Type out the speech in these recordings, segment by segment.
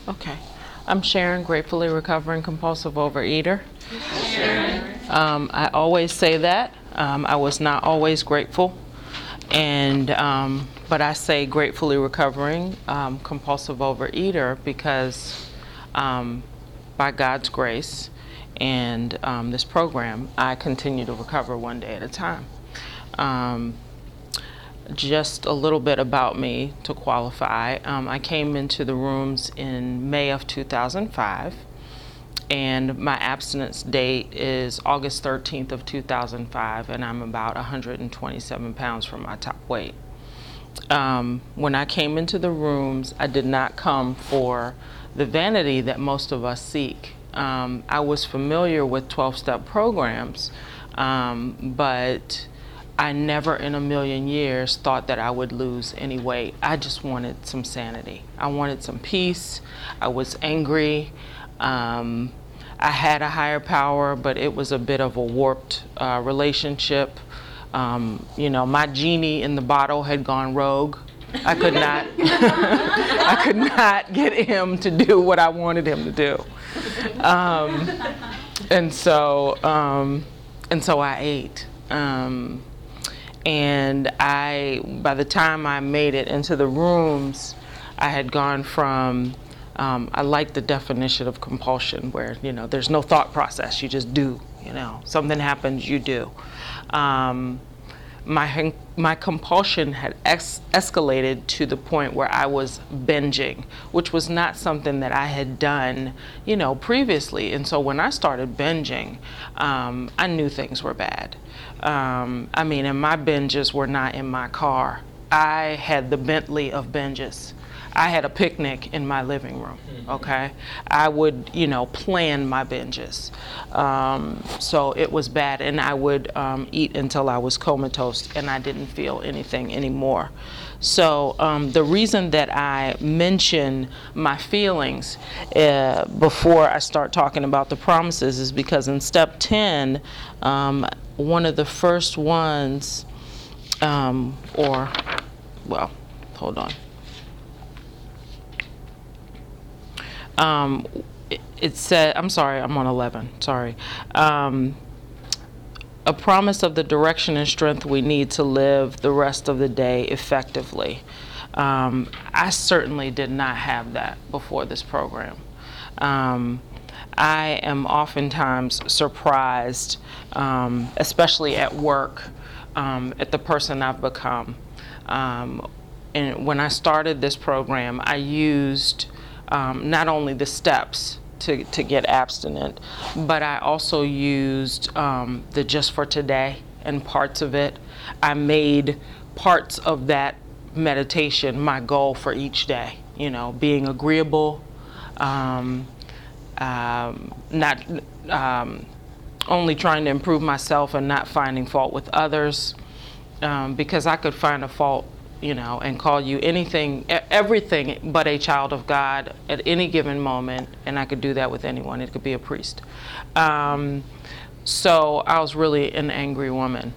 Okay. I'm Sharon, gratefully recovering compulsive overeater. I always say that. I was not always grateful, and but I say gratefully recovering compulsive overeater because by God's grace and this program, I continue to recover one day at a time. Just a little bit about me to qualify. I came into the rooms in May of 2005, and my abstinence date is August 13th of 2005, and I'm about 127 pounds from my top weight. When I came into the rooms, I did not come for the vanity that most of us seek. I was familiar with 12-step programs, but I never in a million years thought that I would lose any weight. I just wanted some sanity. I wanted some peace. I was angry. I had a higher power, but it was a bit of a warped relationship. My genie in the bottle had gone rogue. I could not, I could not get him to do what I wanted him to do. And so I ate. And by the time I made it into the rooms, I had gone from, I like the definition of compulsion where, there's no thought process, you just do, something happens, you do. My compulsion had escalated to the point where I was binging, which was not something that I had done, previously. And so when I started binging, I knew things were bad. And my binges were not in my car. I had the Bentley of binges. I had a picnic in my living room, okay? I would, plan my binges. So it was bad, and I would eat until I was comatose and I didn't feel anything anymore. So the reason that I mention my feelings before I start talking about the promises is because in step 10, one of the first ones, hold on. It said, I'm sorry, I'm on 11, sorry. A promise of the direction and strength we need to live the rest of the day effectively. I certainly did not have that before this program. I am oftentimes surprised, especially at work, at the person I've become. And when I started this program, I used not only the steps to get abstinent, but I also used the Just for Today and parts of it. I made parts of that meditation my goal for each day, being agreeable, not only trying to improve myself and not finding fault with others, because I could find a fault and call you everything but a child of God at any given moment, and I could do that with anyone. It could be a priest. So I was really an angry woman.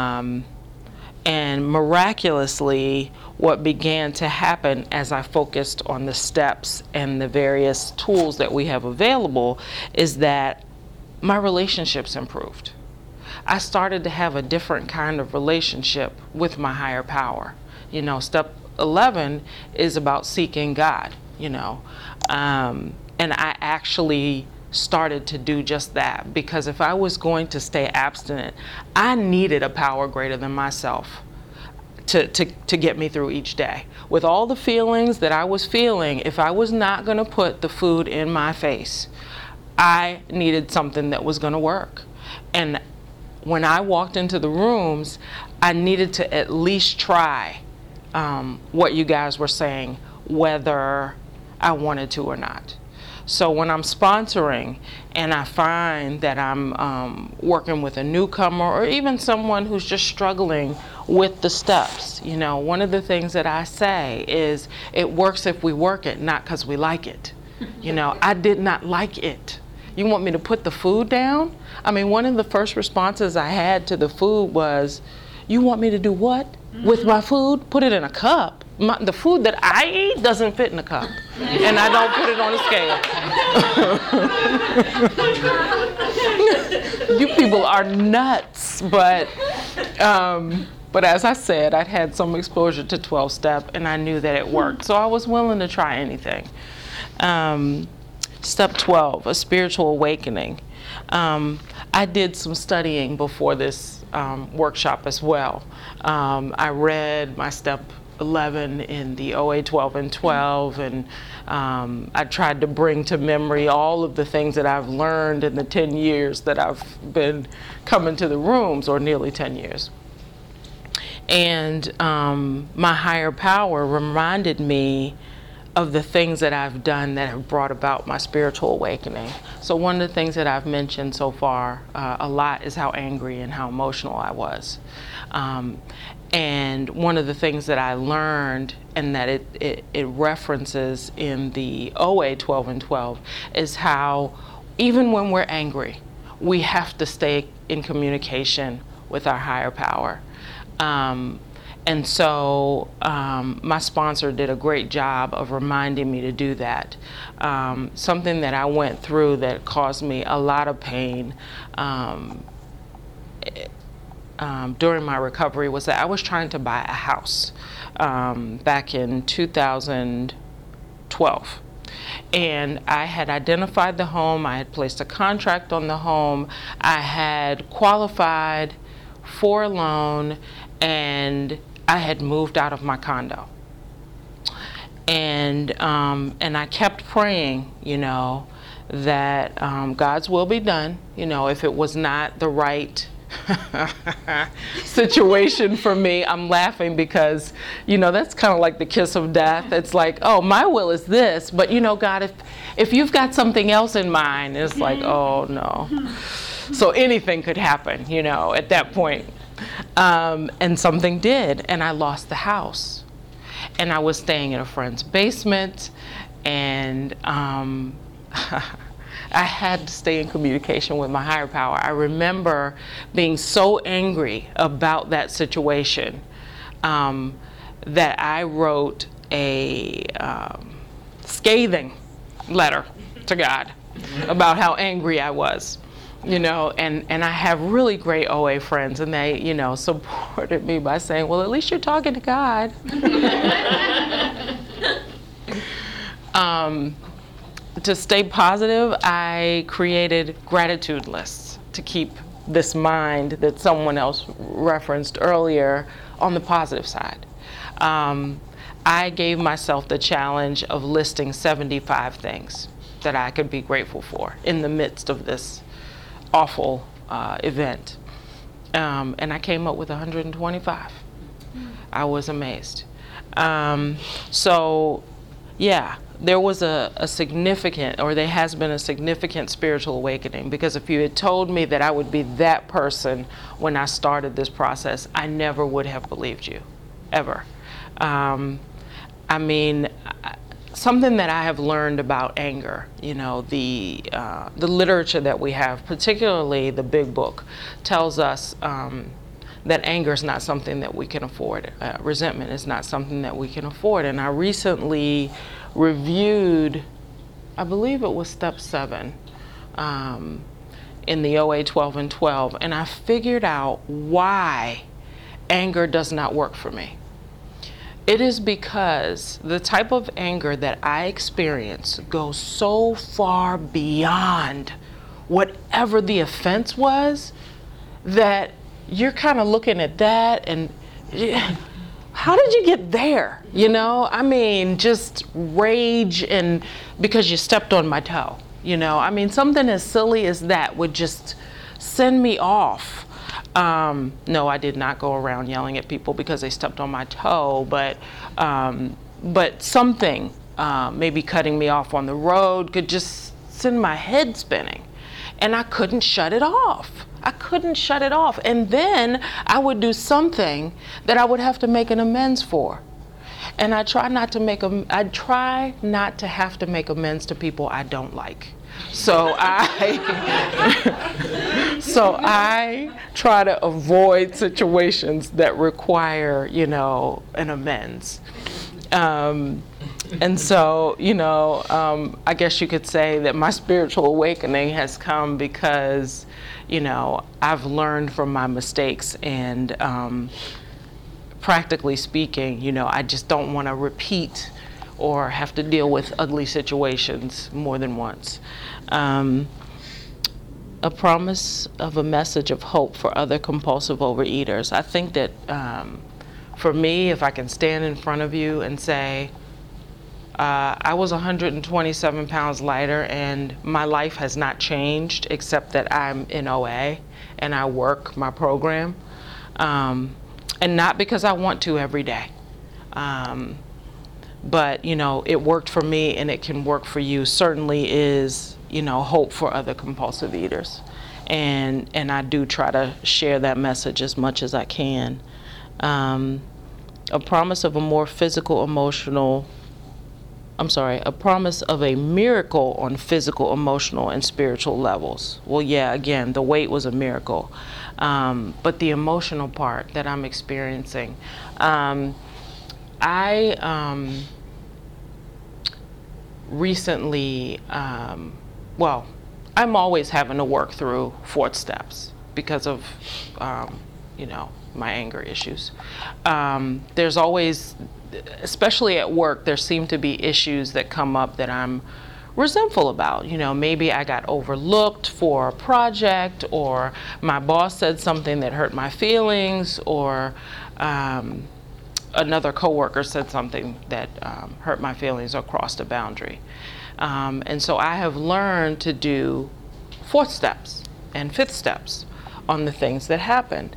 And miraculously, what began to happen as I focused on the steps and the various tools that we have available is that my relationships improved. I started to have a different kind of relationship with my higher power. Step 11 is about seeking God, and I actually started to do just that, because if I was going to stay abstinent, I needed a power greater than myself to get me through each day. With all the feelings that I was feeling, if I was not going to put the food in my face, I needed something that was going to work. And when I walked into the rooms, I needed to at least try what you guys were saying, whether I wanted to or not. So when I'm sponsoring and I find that I'm working with a newcomer or even someone who's just struggling with the steps, one of the things that I say is it works if we work it, not because we like it. I did not like it. You want me to put the food down? One of the first responses I had to the food was, you want me to do what with my food? Put it in a cup. the food that I eat doesn't fit in a cup, and I don't put it on a scale. You people are nuts, but as I said, I'd had some exposure to 12-step, and I knew that it worked, so I was willing to try anything. Step 12, a spiritual awakening. I did some studying before this workshop as well. I read my step 11 in the OA 12 and 12, and I tried to bring to memory all of the things that I've learned in the 10 years that I've been coming to the rooms, or nearly 10 years. And my higher power reminded me of the things that I've done that have brought about my spiritual awakening. So one of the things that I've mentioned so far a lot is how angry and how emotional I was. And one of the things that I learned, and that it references in the OA 12 and 12, is how even when we're angry, we have to stay in communication with our higher power. And so my sponsor did a great job of reminding me to do that. Something that I went through that caused me a lot of pain during my recovery was that I was trying to buy a house back in 2012. And I had identified the home, I had placed a contract on the home, I had qualified for a loan, and I had moved out of my condo. And I kept praying, that God's will be done. If it was not the right situation for me, I'm laughing because, that's kind of like the kiss of death. It's like, oh, my will is this, but God, if you've got something else in mind, it's like, oh no. So anything could happen, at that point. And something did, and I lost the house. And I was staying in a friend's basement, and I had to stay in communication with my higher power. I remember being so angry about that situation that I wrote a scathing letter to God about how angry I was. And I have really great OA friends, and they, supported me by saying, well, at least you're talking to God. To stay positive, I created gratitude lists to keep this mind that someone else referenced earlier on the positive side. I gave myself the challenge of listing 75 things that I could be grateful for in the midst of this awful event. And I came up with 125. I was amazed. So, yeah, there was a significant, or there has been a significant spiritual awakening, because if you had told me that I would be that person when I started this process, I never would have believed you, ever. Something that I have learned about anger, the literature that we have, particularly the Big Book, tells us that anger is not something that we can afford. Resentment is not something that we can afford. And I recently reviewed, I believe it was step 7 in the OA 12 and 12, and I figured out why anger does not work for me. It is because the type of anger that I experience goes so far beyond whatever the offense was that you're kind of looking at that and how did you get there? Just rage, and because you stepped on my toe, something as silly as that would just send me off. No, I did not go around yelling at people because they stepped on my toe, but something, maybe cutting me off on the road, could just send my head spinning, and I couldn't shut it off. And then I would do something that I would have to make an amends for. And I try not to have to make amends to people I don't like. So I try to avoid situations that require, an amends. And so, I guess you could say that my spiritual awakening has come because, I've learned from my mistakes, and practically speaking, I just don't want to repeat or have to deal with ugly situations more than once. A promise of a message of hope for other compulsive overeaters. I think that for me, if I can stand in front of you and say, I was 127 pounds lighter and my life has not changed except that I'm in OA and I work my program. And not because I want to every day. But, it worked for me and it can work for you, certainly is, hope for other compulsive eaters. And I do try to share that message as much as I can. A promise of a miracle on physical, emotional, and spiritual levels. Well, yeah, again, the weight was a miracle. But the emotional part that I'm experiencing, I recently, I'm always having to work through 4th steps because of, my anger issues. There's always, especially at work, there seem to be issues that come up that I'm resentful about. Maybe I got overlooked for a project, or my boss said something that hurt my feelings, or another coworker said something that hurt my feelings or crossed a boundary. And so I have learned to do 4th steps and 5th steps on the things that happen.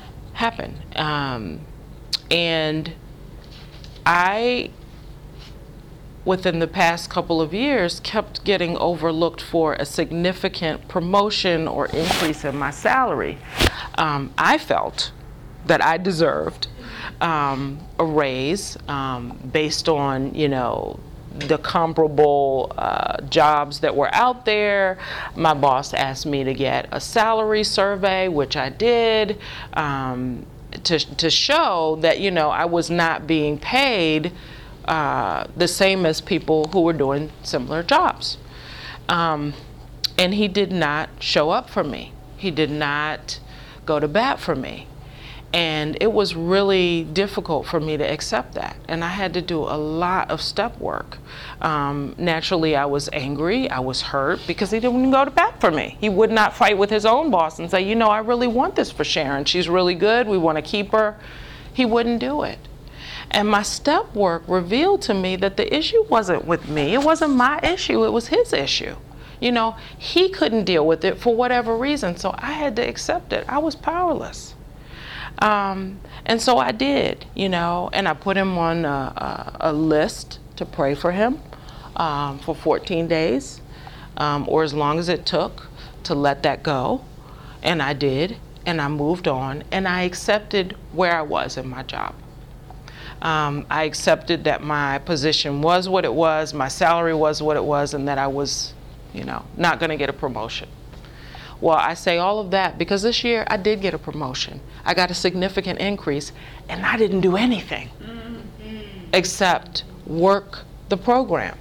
And I, within the past couple of years, kept getting overlooked for a significant promotion or increase in my salary. I felt that I deserved a raise based on, the comparable jobs that were out there. My boss asked me to get a salary survey, which I did, to show that, I was not being paid the same as people who were doing similar jobs. And he did not show up for me. He did not go to bat for me. And it was really difficult for me to accept that. And I had to do a lot of step work. Naturally, I was angry, I was hurt because he didn't go to bat for me. He would not fight with his own boss and say, I really want this for Sharon. She's really good, we want to keep her. He wouldn't do it. And my step work revealed to me that the issue wasn't with me. It wasn't my issue, it was his issue. He couldn't deal with it for whatever reason, so I had to accept it. I was powerless. And so I did, and I put him on a list to pray for him for 14 days, or as long as it took to let that go. And I did, and I moved on, and I accepted where I was in my job. I accepted that my position was what it was, my salary was what it was, and that I was, not going to get a promotion. Well, I say all of that because this year I did get a promotion. I got a significant increase, and I didn't do anything except work the program.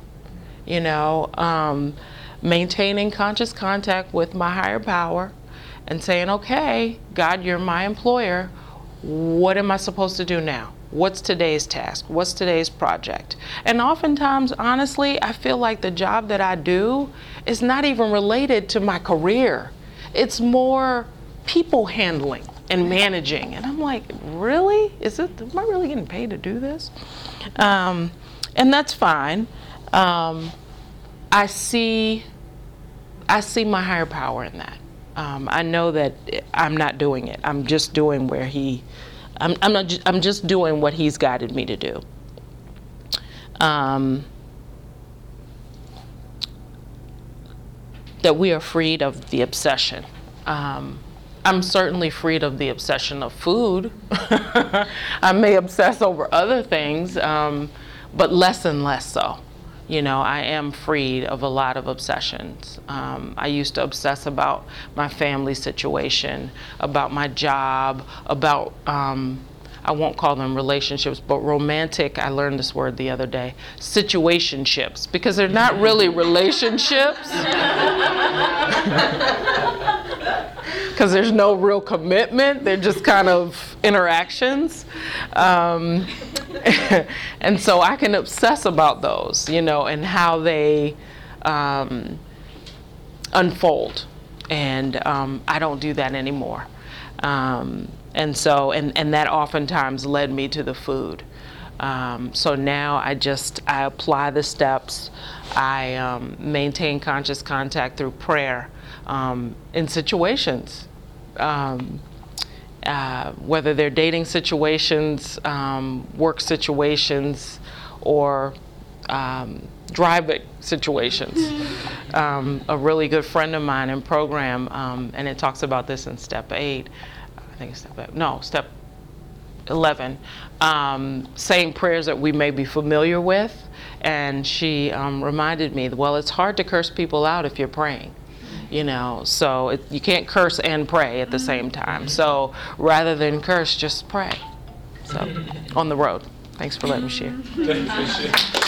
Maintaining conscious contact with my higher power and saying, okay, God, you're my employer. What am I supposed to do now? What's today's task? What's today's project? And oftentimes, honestly, I feel like the job that I do is not even related to my career. It's more people handling and managing. And I'm like, really? Am I really getting paid to do this? And that's fine. I see my higher power in that. I know that I'm not doing it. I'm just doing I'm just doing what he's guided me to do. That we are freed of the obsession. I'm certainly freed of the obsession of food. I may obsess over other things, but less and less so. I am freed of a lot of obsessions. I used to obsess about my family situation, about my job, about, I I won't call them relationships, but romantic, I learned this word the other day, situationships, because they're not really relationships. Because there's no real commitment. They're just kind of interactions. And so I can obsess about those, and how they unfold. And I don't do that anymore. And so, and that oftentimes led me to the food. So now I apply the steps. I maintain conscious contact through prayer in situations, whether they're dating situations, work situations, or driving situations. A really good friend of mine in program, and it talks about this in step 8, I think it's step 11, saying prayers that we may be familiar with. And she reminded me, well, it's hard to curse people out if you're praying. So you can't curse and pray at the same time. So rather than curse, just pray. So on the road. Thanks for letting me share.